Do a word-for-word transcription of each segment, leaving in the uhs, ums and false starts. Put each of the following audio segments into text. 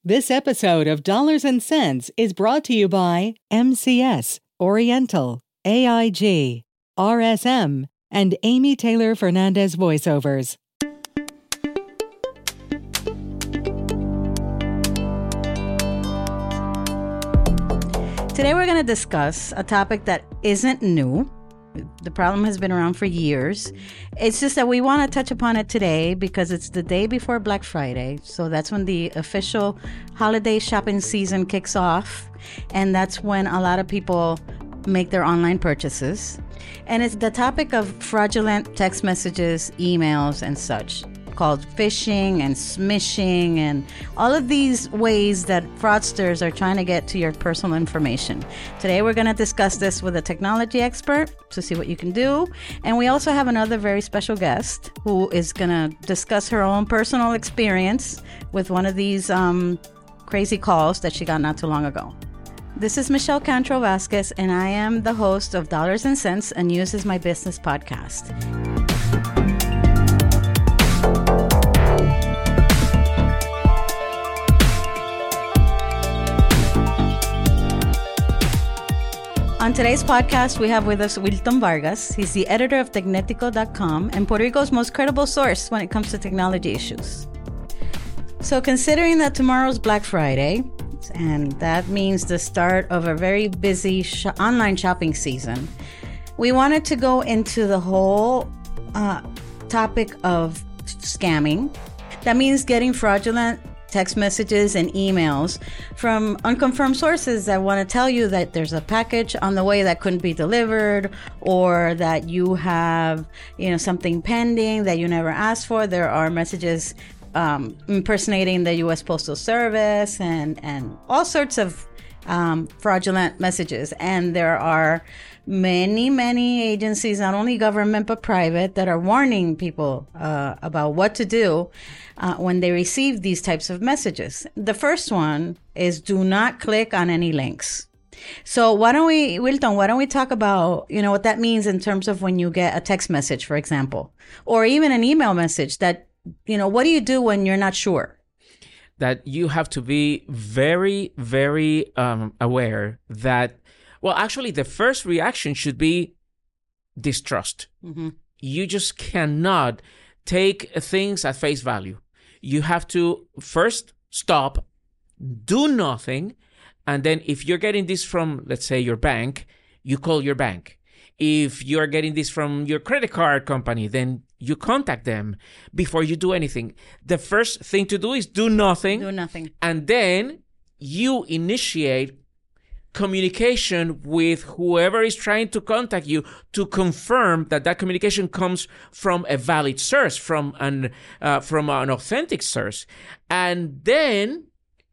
This episode of Dollars and Cents is brought to you by M C S, Oriental, A I G, R S M, and Amy Taylor Fernandez voiceovers. Today we're going to discuss a topic that isn't new. The problem has been around for years. It's just that we want to touch upon it today because it's the day before Black Friday. So that's when the official holiday shopping season kicks off. And that's when a lot of people make their online purchases. And it's the topic of fraudulent text messages, emails, and such, called phishing and smishing and all of these ways that fraudsters are trying to get to your personal information. Today we're going to discuss this with a technology expert to see what you can do. And we also have another very special guest who is going to discuss her own personal experience with one of these um, crazy calls that she got not too long ago. This is Michelle Cantro Vasquez, and I am the host of Dollars and Cents, a News is My Business podcast. On today's podcast, we have with us Wilton Vargas. He's the editor of Tecnetico dot com and Puerto Rico's most credible source when it comes to technology issues. So considering that tomorrow's Black Friday, and that means the start of a very busy sh- online shopping season, we wanted to go into the whole uh, topic of scamming. That means getting fraudulent text messages and emails from unconfirmed sources that want to tell you that there's a package on the way that couldn't be delivered, or that you have, you know, something pending that you never asked for. There are messages um, impersonating the U S Postal Service and, and all sorts of um, fraudulent messages. And there are many, many agencies, not only government but private, that are warning people uh, about what to do uh, when they receive these types of messages. The first one is do not click on any links. So why don't we, Wilton, why don't we talk about, you know, what that means in terms of when you get a text message, for example, or even an email message that, you know, what do you do when you're not sure? That you have to be very, very um, aware that, well, actually, the first reaction should be distrust. Mm-hmm. You just cannot take things at face value. You have to first stop, do nothing, and then if you're getting this from, let's say, your bank, you call your bank. If you're getting this from your credit card company, then you contact them before you do anything. The first thing to do is do nothing. Do nothing. And then you initiate communication with whoever is trying to contact you to confirm that that communication comes from a valid source, from an uh, from an authentic source, and then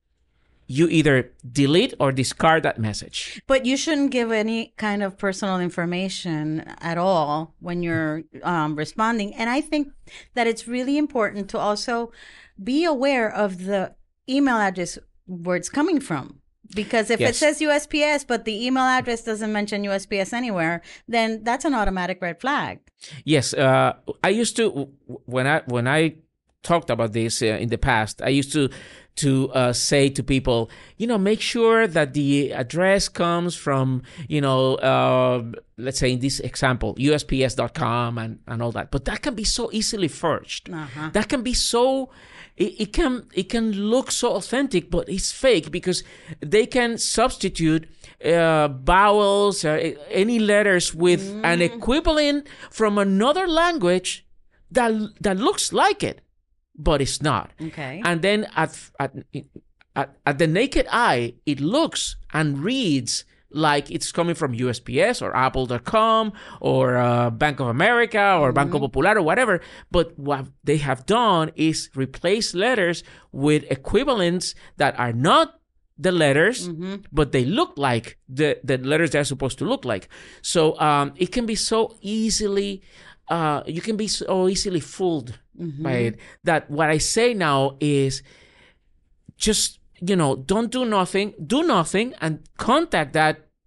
you either delete or discard that message. But you shouldn't give any kind of personal information at all when you're um, responding. And I think that it's really important to also be aware of the email address where it's coming from. Because if yes. it says U S P S, but the email address doesn't mention U S P S anywhere, then that's an automatic red flag. Yes. Uh, I used to, when I when I talked about this uh, in the past, I used to to uh, say to people, you know, make sure that the address comes from, you know, uh, let's say in this example, U S P S dot com and, and all that. But that can be so easily forged. Uh-huh. That can be so... It, it can it can look so authentic, but it's fake because they can substitute uh, vowels, uh, any letters with mm. an equivalent from another language that that looks like it, but it's not. Okay. And then at at at, at the naked eye, it looks and reads like it's coming from U S P S or Apple dot com or uh, Bank of America or mm-hmm. Banco Popular or whatever. But what they have done is replace letters with equivalents that are not the letters, mm-hmm. but they look like the, the letters they're supposed to look like. So um, it can be so easily, uh, you can be so easily fooled mm-hmm. by it, that what I say now is just, you know, don't do nothing, do nothing, and contact that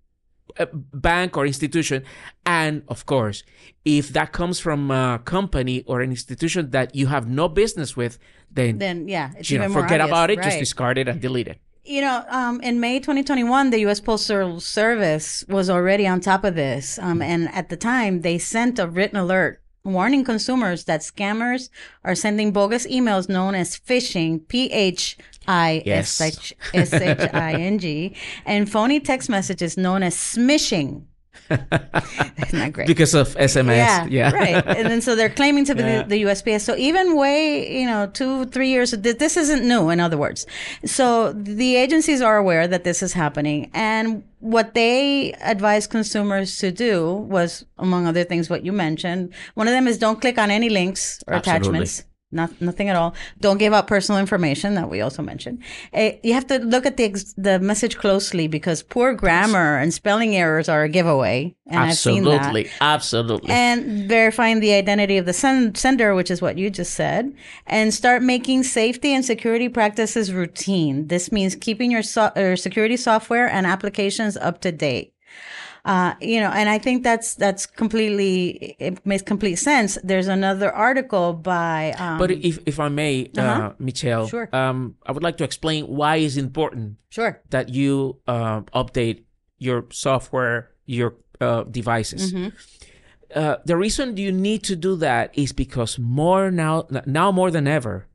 uh, bank or institution. And of course, if that comes from a company or an institution that you have no business with, then, Then, yeah, it's you know, even more forget obvious. about it, Right. just discard it and delete it. You know, um, in May twenty twenty-one, the U S Postal Service was already on top of this. Um, and at the time, they sent a written alert warning consumers that scammers are sending bogus emails known as phishing, P H I S H I N G, and phony text messages known as smishing. That's not great. Because of S M S. Yeah, Yeah. right. And then so they're claiming to be Yeah. the, the U S P S. So even way, you know, two, three years, th- this isn't new, in other words. So the agencies are aware that this is happening. And what they advise consumers to do was, among other things, what you mentioned. One of them is don't click on any links or Absolutely. attachments. Not, nothing at all. Don't give out personal information that we also mentioned. Uh, you have to look at the ex- the message closely because poor grammar and spelling errors are a giveaway. And I've seen that. Absolutely. Absolutely. And verifying the identity of the send- sender, which is what you just said, and start making safety and security practices routine. This means keeping your so- or security software and applications up to date. Uh, you know, and I think that's that's completely, it makes complete sense. There's another article by. Um, But if, if I may, uh, Uh-huh. Michelle, Sure. um, I would like to explain why it's important Sure. that you uh, update your software, your uh, devices. Mm-hmm. Uh, the reason you need to do that is because more now, now more than ever,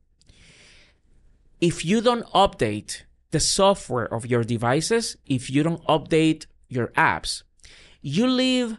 if you don't update the software of your devices, if you don't update your apps, you leave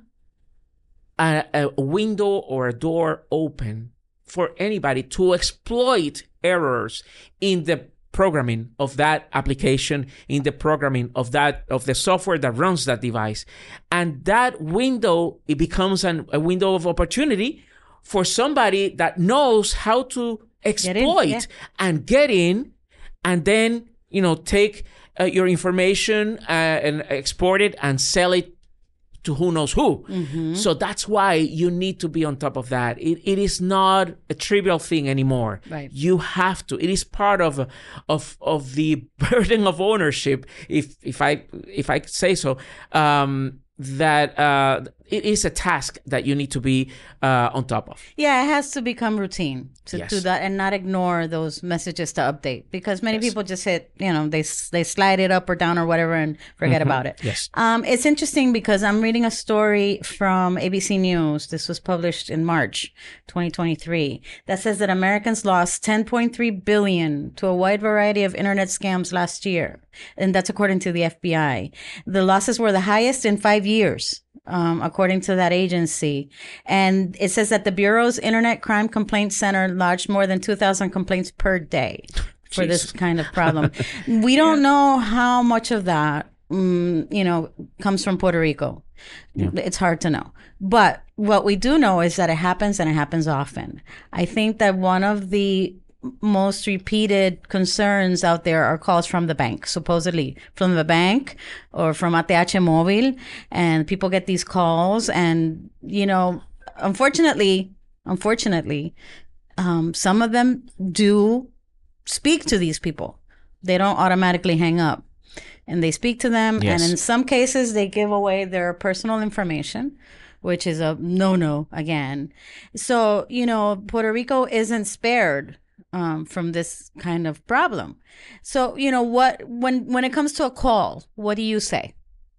a, a window or a door open for anybody to exploit errors in the programming of that application, in the programming of that of the software that runs that device. And that window, it becomes an, a window of opportunity for somebody that knows how to exploit yeah. and get in and then, you know, take uh, your information uh, and export it and sell it to who knows who. Mm-hmm. So that's why you need to be on top of that. It, it is not a trivial thing anymore. Right. You have to. It is part of of of the burden of ownership, if if I if I say so. Um, that uh, it is a task that you need to be uh, on top of. Yeah, it has to become routine to Yes. do that and not ignore those messages to update because many Yes. people just hit, you know, they they slide it up or down or whatever and forget Mm-hmm. about it. Yes. Um, it's interesting because I'm reading a story from A B C News. This was published in March twenty twenty-three that says that Americans lost ten point three billion dollars to a wide variety of internet scams last year. And that's according to the F B I. The losses were the highest in five years. Um, according to that agency. And it says that the Bureau's Internet Crime Complaint Center lodged more than two thousand complaints per day for this kind of problem. We don't know how much of that, um, you know, comes from Puerto Rico. Yeah. It's hard to know. But what we do know is that it happens and it happens often. I think that one of the most repeated concerns out there are calls from the bank, supposedly from the bank or from A T H Móvil, and people get these calls and, you know, unfortunately, unfortunately, um, some of them do speak to these people. They don't automatically hang up and they speak to them. Yes. And in some cases, they give away their personal information, which is a no-no again. So, you know, Puerto Rico isn't spared Um, from this kind of problem. So, you know, what when when it comes to a call, what do you say?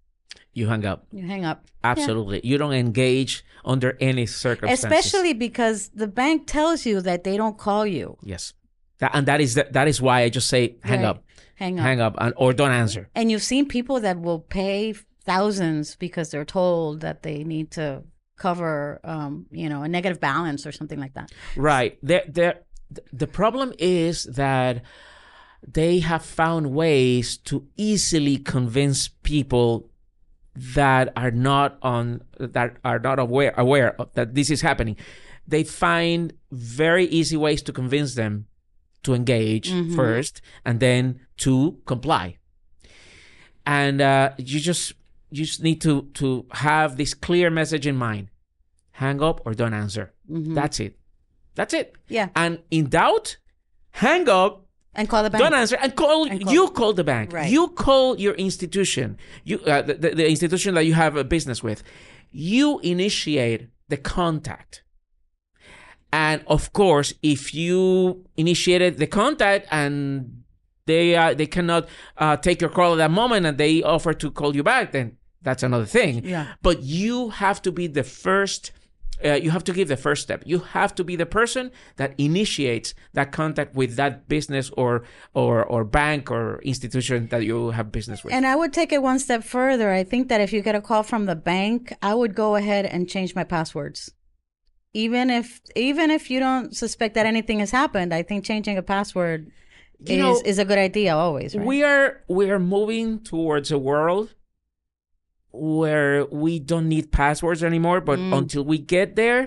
You hang up. You hang up. Absolutely. Yeah. You don't engage under any circumstances. Especially because the bank tells you that they don't call you. Yes. That, and that is the, that is why I just say hang Right. up. Hang up. Hang up and, or don't answer. And you've seen people that will pay thousands because they're told that they need to cover, um, you know, a negative balance or something like that. Right. There, there. The problem is that they have found ways to easily convince people that are not on that are not aware aware of that this is happening. They find very easy ways to convince them to engage mm-hmm. first and then to comply. And uh, you just you just need to to have this clear message in mind: hang up or don't answer. Mm-hmm. That's it. That's it. Yeah. And in doubt, hang up And call the bank. Don't answer and call. And call you call the bank. Right. You call your institution. You uh, the, the, the institution that you have a business with. You initiate the contact. And of course, if you initiated the contact and they uh, they cannot uh, take your call at that moment and they offer to call you back, then that's another thing. Yeah. But you have to be the first. Uh, you have to give the first step. You have to be the person that initiates that contact with that business or or or bank or institution that you have business with. And I would take it one step further. I think that if you get a call from the bank, I would go ahead and change my passwords. Even if even if you don't suspect that anything has happened, I think changing a password You is, know, is a good idea always, right? We are we are moving towards a world where we don't need passwords anymore, but Mm. until we get there,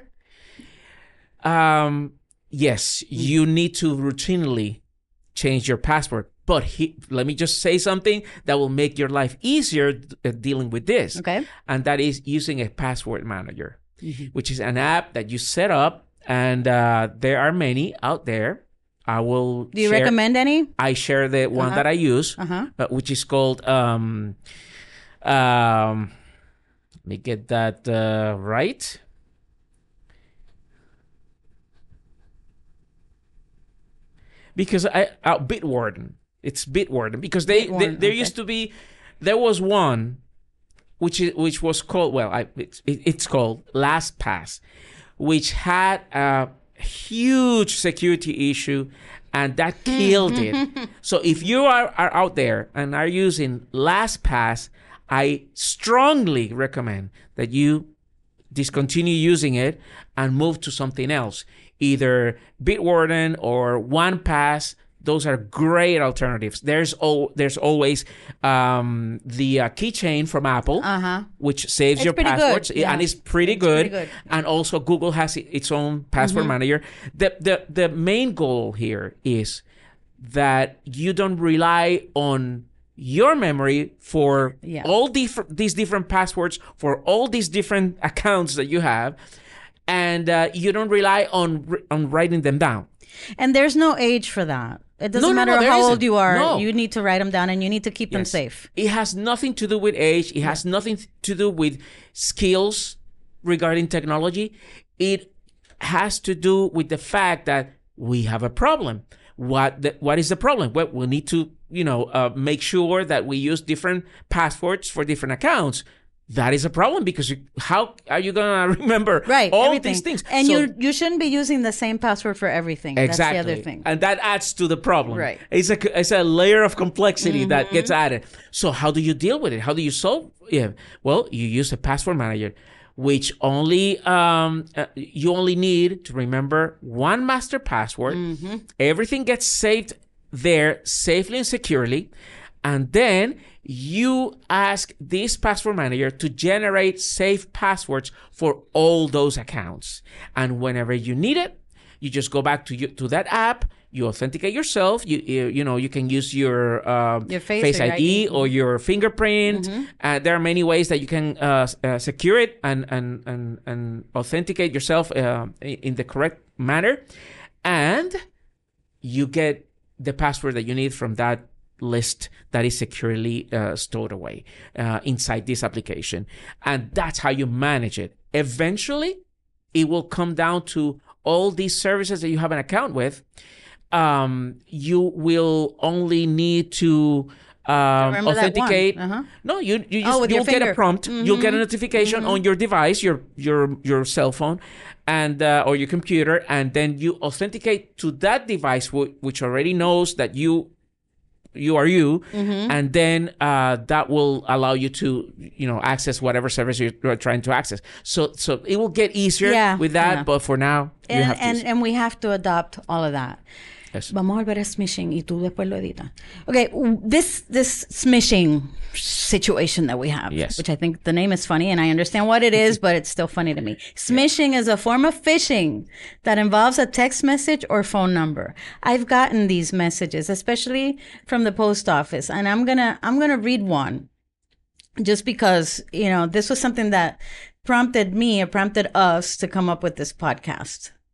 um, yes, you need to routinely change your password. But he, let me just say something that will make your life easier uh, dealing with this. Okay. And that is using a password manager, which is an app that you set up, and uh, there are many out there. I will. Do you share, recommend any? I share the one Uh-huh. that I use, Uh-huh. uh, which is called. Um, um, let me get that uh, right. Because I uh, Bitwarden. It's Bitwarden because they, Bitwarden, they there okay. used to be, there was one, which is which was called well, I it's, it's called LastPass, which had a huge security issue, and that killed it. So if you are, are out there and are using LastPass, I strongly recommend that you discontinue using it and move to something else, either Bitwarden or OnePass. Those are great alternatives. There's al- there's always um, the uh, keychain from Apple, Uh-huh. which saves It's your pretty good, passwords, yeah. and it's pretty It's good. pretty good. And also, Google has i- its own password manager. The, the the main goal here is that you don't rely on your memory for Yeah. all diff- these different passwords for all these different accounts that you have, and uh, you don't rely on on writing them down. And there's no age for that. It doesn't No, no, no, matter there how isn't. old you are. No. You need to write them down and you need to keep them Yes. safe. It has nothing to do with age. It has nothing to do with skills regarding technology. It has to do with the fact that we have a problem. What the, what is the problem? Well, we need to, you know, uh, make sure that we use different passwords for different accounts. That is a problem because you, how are you going to remember Right. all everything. these things? And So- you you shouldn't be using the same password for everything. Exactly. That's the other thing. And that adds to the problem. Right. It's a, it's a layer of complexity Mm-hmm. that gets added. So how do you deal with it? How do you solve it? Well, you use a password manager, which only, um, uh, you only need to remember one master password. Mm-hmm. Everything gets saved there safely and securely. And then you ask this password manager to generate safe passwords for all those accounts. And whenever you need it, you just go back to you, to that app. You authenticate yourself. You you, you know you can use your, uh, Your face or your I D I D. or your fingerprint. Uh, there are many ways that you can uh, uh, secure it and and and and authenticate yourself uh, in the correct manner, and you get the password that you need from that list that is securely uh, stored away uh, inside this application. And that's how you manage it. Eventually, it will come down to all these services that you have an account with. Um, you will only need to um, Remember that one. authenticate. Uh-huh. No, you you Oh, just, with your you'll get a finger. prompt. You'll get a notification on your device, your your your cell phone, and uh, or your computer, and then you authenticate to that device, w- which already knows that you you are you, and then uh, that will allow you to, you know, access whatever service you're, you're trying to access. So, so it will get easier Yeah, with that. yeah. But for now, you And, have to. and, use it. and we have to adopt all of that. Yes. Vamos a volver a smishing y tú después lo editas. Okay, w- this this smishing situation that we have, Yes. which I think the name is funny and I understand what it is, but it's still funny to me. Smishing is a form of phishing that involves a text message or phone number. I've gotten these messages, especially from the post office, and I'm gonna I'm gonna read one just because, you know, this was something that prompted me or prompted us to come up with this podcast.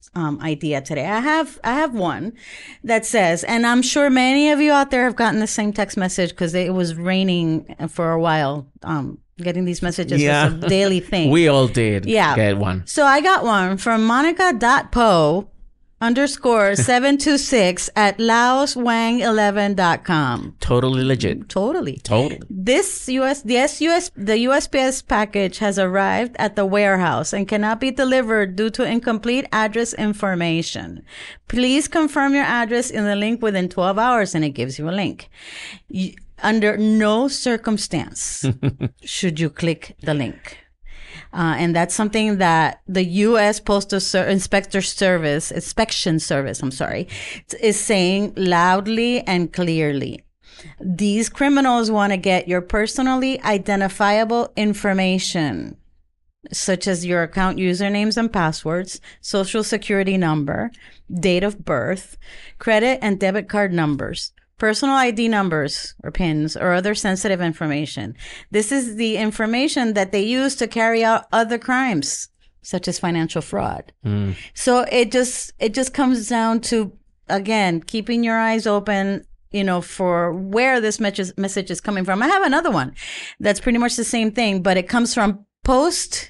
um, idea today. I have I have one that says, and I'm sure many of you out there have gotten the same text message because it was raining for a while. Um, getting these messages Yeah. was a daily thing. We all did Yeah. get one. So I got one from Monica.po underscore seven two six at laos wang eleven dot com. Totally legit. Totally. Totally. This U S, the S U S, the U S P S package has arrived at the warehouse and cannot be delivered due to incomplete address information. Please confirm your address in the link within twelve hours, and it gives you a link. You, under no circumstance should you click the link. Uh, and that's something that the U S Postal Ser- Inspector Service, Inspection Service, I'm sorry, is saying loudly and clearly. These criminals want to get your personally identifiable information, such as your account usernames and passwords, social security number, date of birth, credit and debit card numbers, personal I D numbers or pins, or other sensitive information. This is the information that they use to carry out other crimes, such as financial fraud. Mm. So it just it just comes down to, again, keeping your eyes open, you know, for where this message message is coming from. I have another one that's pretty much the same thing, but it comes from Post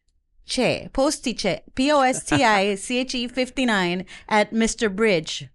Che, Postiche, P O S T I C H E fifty-nine at Mister Bridge.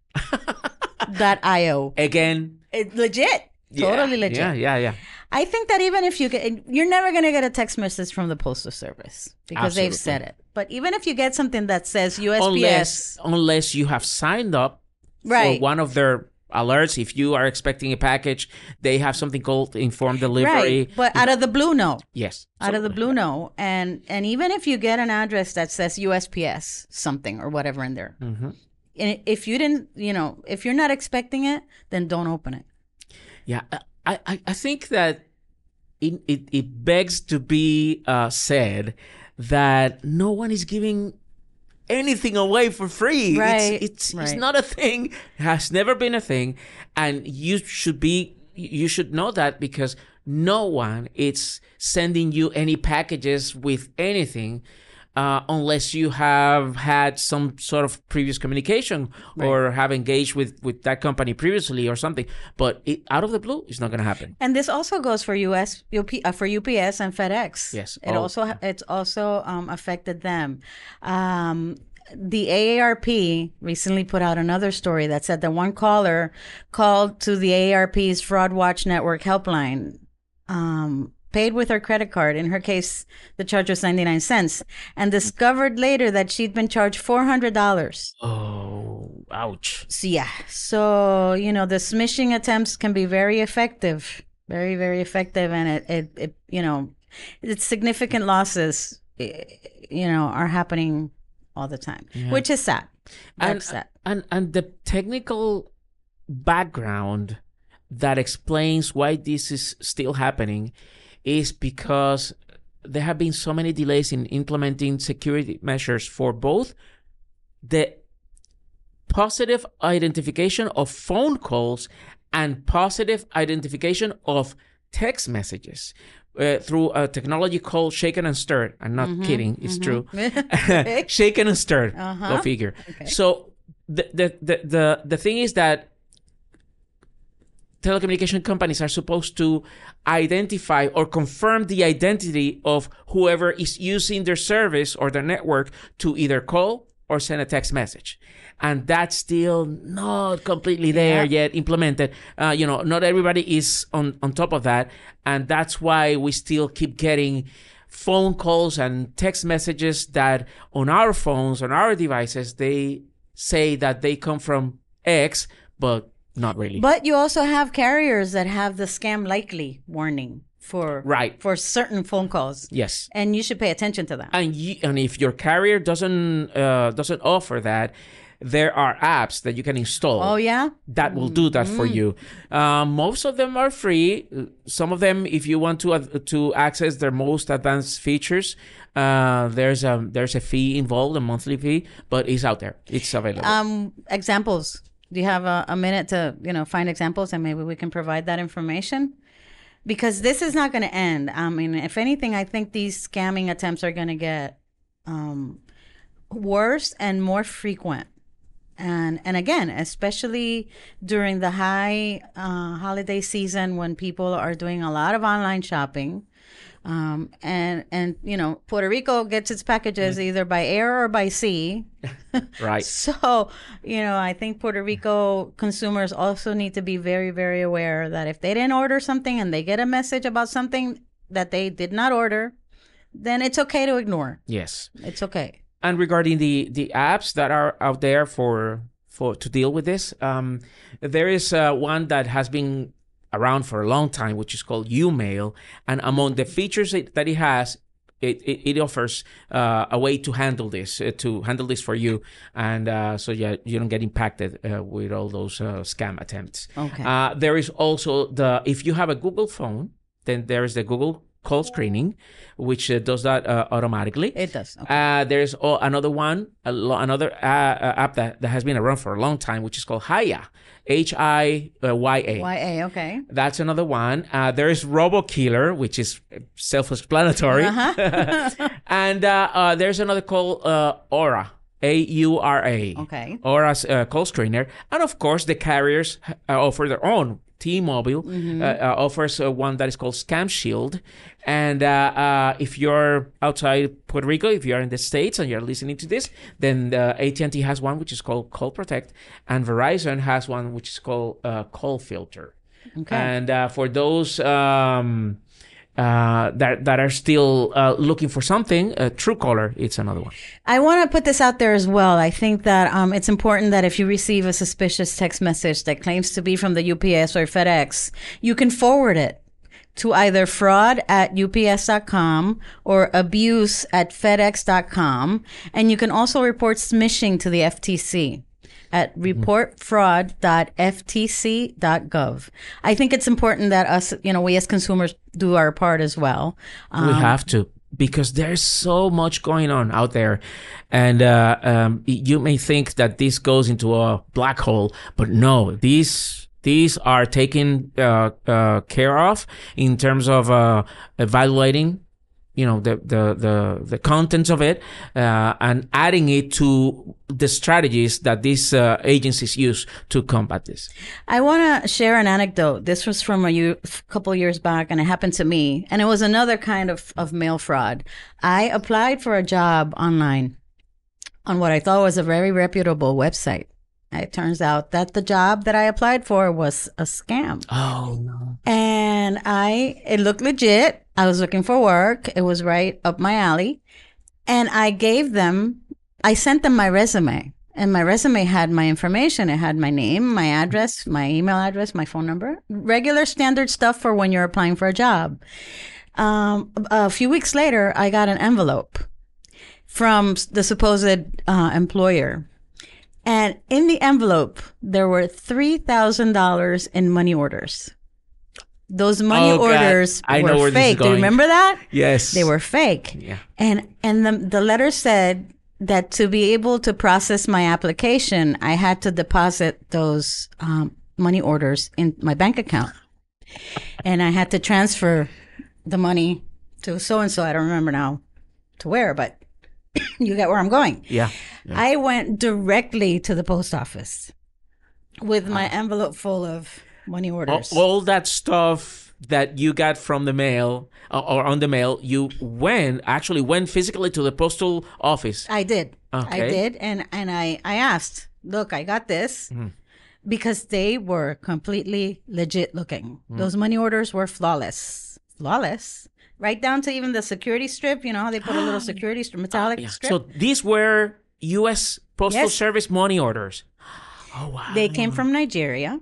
Dot io. Again, it, legit. Yeah, totally legit. Yeah, yeah, yeah. I think that even if you get, you're never going to get a text message from the Postal Service because Absolutely. they've said it. But even if you get something that says U S P S. Unless, unless you have signed up right. for one of their alerts. If you are expecting a package, they have something called informed delivery. Right. But out of the blue, no. Yes. Out of the blue, no. And, and even if you get an address that says U S P S something or whatever in there. Mm-hmm. And if you didn't, you know, if you're not expecting it, then don't open it. Yeah, I, I, I think that it, it, it begs to be uh, said that no one is giving anything away for free. Right. It's it's, right. it's not a thing. It has never been a thing, and you should be you should know that because no one is sending you any packages with anything. Uh, unless you have had some sort of previous communication right. or have engaged with, with that company previously or something. But it, out of the blue, it's not going to happen. And this also goes for U S uh, for U P S and FedEx. Yes. It oh. also it's also um, affected them. Um, the A A R P recently put out another story that said that one caller called to the A A R P's Fraud Watch Network helpline. Um, paid with her credit card. In her case, the charge was ninety-nine cents, and discovered later that she'd been charged four hundred dollars. Oh, ouch. So, yeah. So, you know, the smishing attempts can be very effective, very, very effective. And it, it, it you know, it's significant losses, you know, are happening all the time, yeah. which is sad. That's and, sad. And, and the technical background that explains why this is still happening is because there have been so many delays in implementing security measures for both the positive identification of phone calls and positive identification of text messages uh, through a technology called Shaken and Stirred. I'm not mm-hmm, kidding. It's mm-hmm. true. Shaken and Stirred. Uh-huh. Go figure. Okay. So the, the, the, the, the thing is that telecommunication companies are supposed to identify or confirm the identity of whoever is using their service or their network to either call or send a text message. And that's still not completely there yeah. yet implemented. Uh, you know, not everybody is on, on top of that. And that's why we still keep getting phone calls and text messages that on our phones, on our devices, they say that they come from X, but not really. But you also have carriers that have the scam likely warning for right. for certain phone calls. Yes. And you should pay attention to that. And you, and if your carrier doesn't uh, doesn't offer that, there are apps that you can install. Oh, yeah? That will do that mm-hmm. for you. Uh, most of them are free. Some of them, if you want to uh, to access their most advanced features, uh, there's a there's a fee involved, a monthly fee, but it's out there. It's available. Um, examples. Do you have a, a minute to, you know, find examples and maybe we can provide that information? Because this is not going to end. I mean, if anything, I think these scamming attempts are going to get um, worse and more frequent. And and again, especially during the high uh, holiday season when people are doing a lot of online shopping, um, and and you know Puerto Rico gets its packages either by air or by sea. Right. So you know I think Puerto Rico consumers also need to be very very aware that if they didn't order something and they get a message about something that they did not order, then it's okay to ignore. Yes. It's okay. And regarding the, the apps that are out there for for to deal with this, um, there is uh, one that has been around for a long time, which is called YouMail. And among the features it, that it has, it it, it offers uh, a way to handle this, uh, to handle this for you, and uh, so yeah, you don't get impacted uh, with all those uh, scam attempts. Okay. Uh, there is also the if you have a Google phone, then there is the Google call screening, which uh, does that uh, automatically. It does. Okay. Uh, there's oh, another one, a lo- another uh, uh, app that, that has been around for a long time, which is called Hiya, H I Y A. Y A, okay. That's another one. Uh, there is RoboKiller, which is self-explanatory. Uh-huh. And uh, uh, there's another called uh, Aura. A U R A. Okay. Aura's uh, call screener. And of course, the carriers uh, offer their own. T-Mobile mm-hmm. uh, uh, offers uh, one that is called Scam Shield. And uh, uh, if you're outside Puerto Rico, if you're in the States and you're listening to this, then uh, A T and T has one which is called Call Protect. And Verizon has one which is called uh, Call Filter. Okay. And uh, for those... Um, Uh, that that are still uh, looking for something, uh, Truecaller, it's another one. I want to put this out there as well. I think that um, it's important that if you receive a suspicious text message that claims to be from the U P S or FedEx, you can forward it to either fraud at U P S dot com or abuse at FedEx dot com. And you can also report smishing to the F T C at report fraud dot F T C dot gov. I think it's important that us, you know, we as consumers do our part as well. Um, we have to, because there's so much going on out there. And uh, um, you may think that this goes into a black hole, but no, these these are taken uh, uh, care of in terms of uh, evaluating you know, the, the, the, the contents of it, uh, and adding it to the strategies that these uh, agencies use to combat this. I want to share an anecdote. This was from a year, couple of years back, and it happened to me. And it was another kind of, of mail fraud. I applied for a job online on what I thought was a very reputable website. It turns out that the job that I applied for was a scam. Oh, no. And I, it looked legit. I was looking for work. It was right up my alley. And I gave them, I sent them my resume. And my resume had my information. It had my name, my address, my email address, my phone number. Regular standard stuff for when you're applying for a job. Um, a few weeks later, I got an envelope from the supposed uh, employer. And in the envelope, there were three thousand dollars in money orders. Those money oh, orders I were know where fake. This is Do you remember that? Yes. They were fake. Yeah. And and the, the letter said that to be able to process my application, I had to deposit those um, money orders in my bank account. And I had to transfer the money to so-and-so. I don't remember now to where, but you get where I'm going. Yeah. yeah. I went directly to the post office with my envelope full of money orders. All, all that stuff that you got from the mail uh, or on the mail, you went, actually went physically to the postal office. I did. Okay. I did. And, and I, I asked, look, I got this. Mm-hmm. Because they were completely legit looking. Mm. Those money orders were flawless. Flawless. Right down to even the security strip. You know how they put a little security strip, metallic yeah. strip? So these were U S Postal yes. Service money orders. Oh, wow. They came from Nigeria.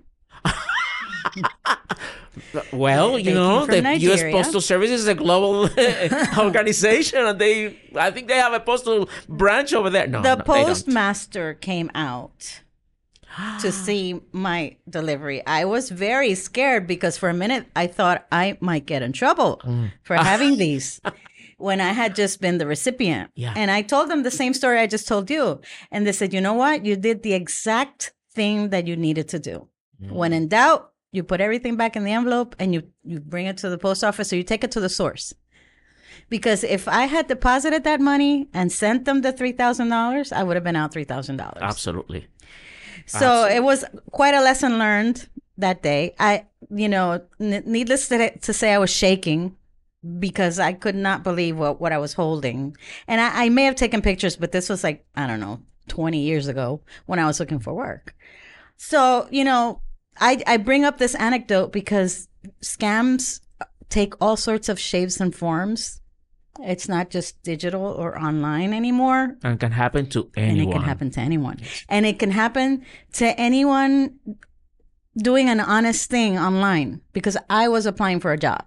Well, you they know, the Nigeria. U S Postal Service is a global organization, and they, I think they have a postal branch over there. No, the no, postmaster came out to see my delivery. I was very scared because for a minute I thought I might get in trouble mm. for having these when I had just been the recipient. Yeah. And I told them the same story I just told you. And they said, you know what? You did the exact thing that you needed to do. Mm. When in doubt, you put everything back in the envelope and you, you bring it to the post office or you take it to the source. Because if I had deposited that money and sent them the three thousand dollars, I would have been out three thousand dollars. Absolutely. So Absolutely. it was quite a lesson learned that day. I, you know, n- needless to, to say, I was shaking because I could not believe what, what I was holding. And I, I may have taken pictures, but this was like, I don't know, twenty years ago when I was looking for work. So, you know, I, I bring up this anecdote because scams take all sorts of shapes and forms. It's not just digital or online anymore. And can happen to anyone. And it can happen to anyone. And it can happen to anyone doing an honest thing online, because I was applying for a job.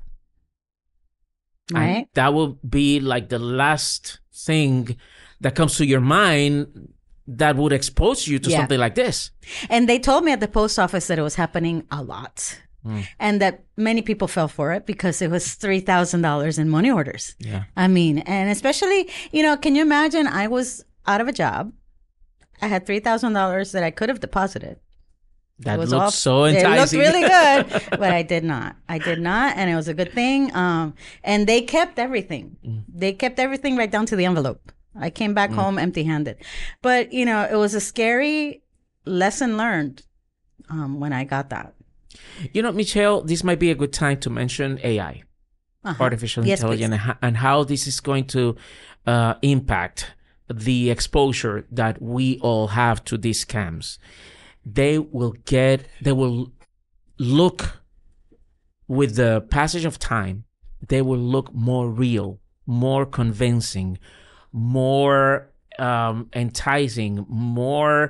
Right? And that will be like the last thing that comes to your mind that would expose you to Yeah. something like this. And they told me at the post office that it was happening a lot. Mm. And that many people fell for it because it was three thousand dollars in money orders. Yeah. I mean, and especially, you know, can you imagine I was out of a job. I had three thousand dollars that I could have deposited. That was looks all, so enticing. It looked really good, but I did not. I did not, and it was a good thing. Um, and they kept everything. Mm. They kept everything right down to the envelope. I came back mm. home empty-handed. But, you know, it was a scary lesson learned um, when I got that. You know, Michelle, this might be a good time to mention A I, uh-huh. artificial yes, intelligence, and how, and how this is going to uh, impact the exposure that we all have to these scams. They will get, they will look, with the passage of time, they will look more real, more convincing, more um, enticing, more,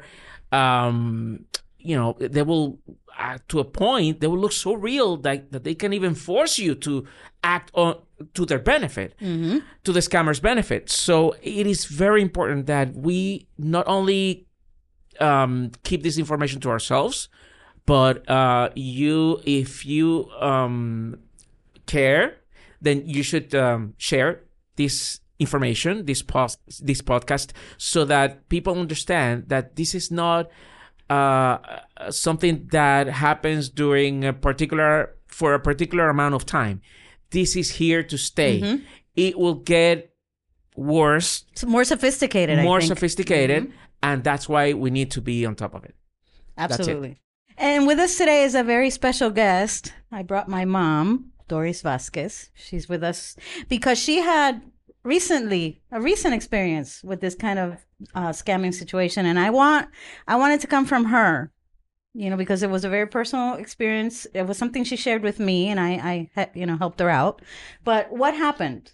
um, you know, they will, uh, to a point, they will look so real that, that they can even force you to act on to their benefit, mm-hmm. to the scammer's benefit. So it is very important that we not only um, keep this information to ourselves, but uh, you, if you um, care, then you should um, share this information, this post, this podcast, so that people understand that this is not uh, something that happens during a particular, for a particular amount of time. This is here to stay. Mm-hmm. It will get worse. It's more sophisticated, More I think. sophisticated. Mm-hmm. And that's why we need to be on top of it. Absolutely. And with us today is a very special guest. I brought my mom, Doris Vasquez. She's with us because she had recently a recent experience with this kind of uh, scamming situation, and I want I wanted to come from her, you know, because it was a very personal experience. It was something she shared with me, and I, I you know, helped her out. But what happened?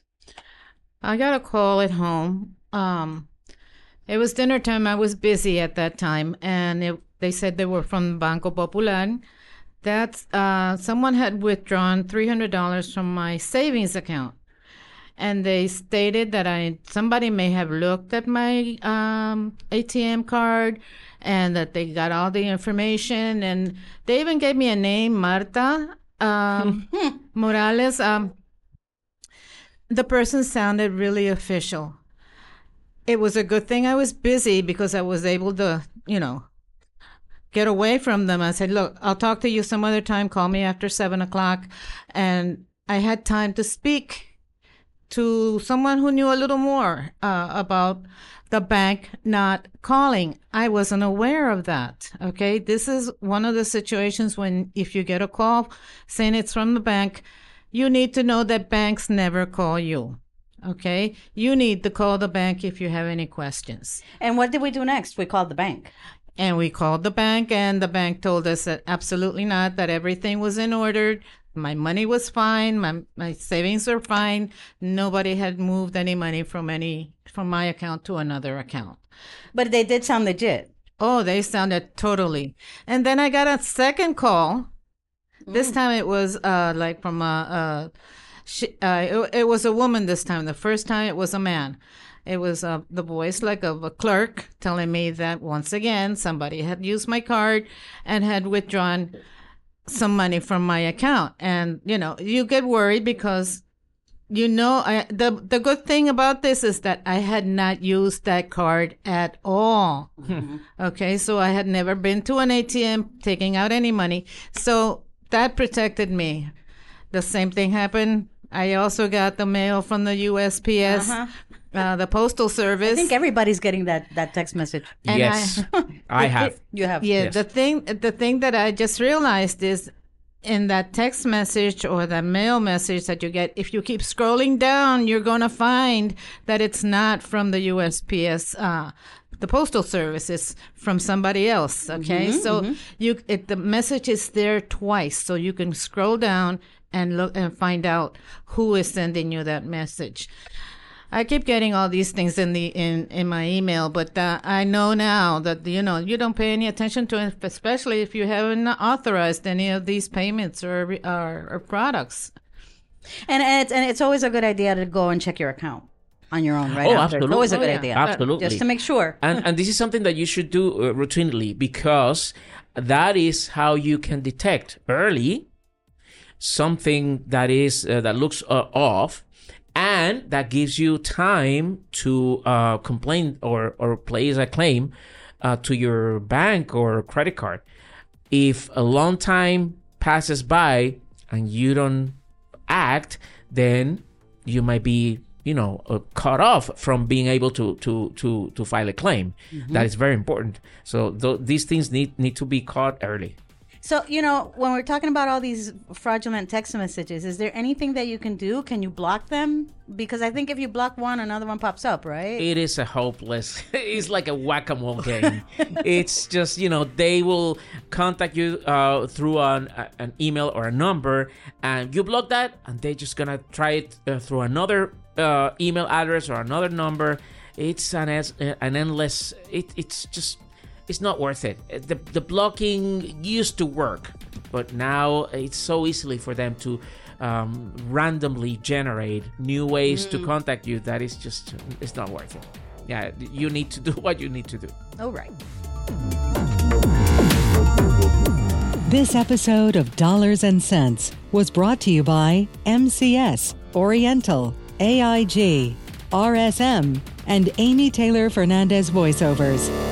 I got a call at home. Um, it was dinner time. I was busy at that time, and it, they said they were from Banco Popular. That uh, someone had withdrawn three hundred dollars from my savings account. And they stated that I somebody may have looked at my um, A T M card and that they got all the information. And they even gave me a name, Marta um, Morales. Um, the person sounded really official. It was a good thing I was busy because I was able to, you know, get away from them. I said, look, I'll talk to you some other time. Call me after seven o'clock. And I had time to speak to someone who knew a little more uh, about the bank not calling. I wasn't aware of that, okay? This is one of the situations when if you get a call saying it's from the bank, you need to know that banks never call you, okay? You need to call the bank if you have any questions. And what did we do next? We called the bank. And we called the bank, and the bank told us that absolutely not, that everything was in order. My money was fine. My my savings were fine. Nobody had moved any money from any from my account to another account. But they did sound legit. Oh, they sounded totally. And then I got a second call. Mm. This time it was uh like from a, a she, uh, it, it was a woman this time. The first time it was a man. It was uh, the voice like of a clerk telling me that once again somebody had used my card and had withdrawn some money from my account. And, you know, you get worried because, you know, I, the, the good thing about this is that I had not used that card at all. Mm-hmm. Okay. So I had never been to an A T M taking out any money. So that protected me. The same thing happened I also got the mail from the U S P S, uh-huh. uh, the Postal Service. I think everybody's getting that, that text message. And yes, I, I have. You have. Yeah, yes. the thing the thing that I just realized is in that text message or that mail message that you get, if you keep scrolling down, you're going to find that it's not from the U S P S, uh, the Postal Service. It's from somebody else, okay? Mm-hmm, so mm-hmm. you it, the message is there twice, so you can scroll down and look and find out who is sending you that message. I keep getting all these things in the in, in my email, but uh, I know now that, you know, you don't pay any attention to it, especially if you haven't authorized any of these payments or or, or products. And, and it's and it's always a good idea to go and check your account on your own, right? Oh, after. absolutely. It's always a good oh, yeah. idea. Absolutely. Just to make sure. And and this is something that you should do uh, routinely, because that is how you can detect early something that is uh, that looks uh, off. And that gives you time to uh, complain or, or place a claim uh, to your bank or credit card. If a long time passes by and you don't act, then you might be, you know, uh, cut off from being able to to to, to file a claim. Mm-hmm. That is very important. So th- these things need, need to be caught early. So, you know, when we're talking about all these fraudulent text messages, is there anything that you can do? Can you block them? Because I think if you block one, another one pops up, right? It is a hopeless, it's like a whack-a-mole game. It's just, you know, they will contact you uh, through an, an email or a number, and you block that, and they're just going to try it uh, through another uh, email address or another number. It's an, an endless, it, it's just... It's not worth it. The the blocking used to work, but now it's so easily for them to um, randomly generate new ways mm. to contact you that it's just, it's not worth it. Yeah, you need to do what you need to do. Oh, right. This episode of Dollars and Cents was brought to you by M C S, Oriental, A I G, R S M, and Amy Taylor Fernandez Voiceovers.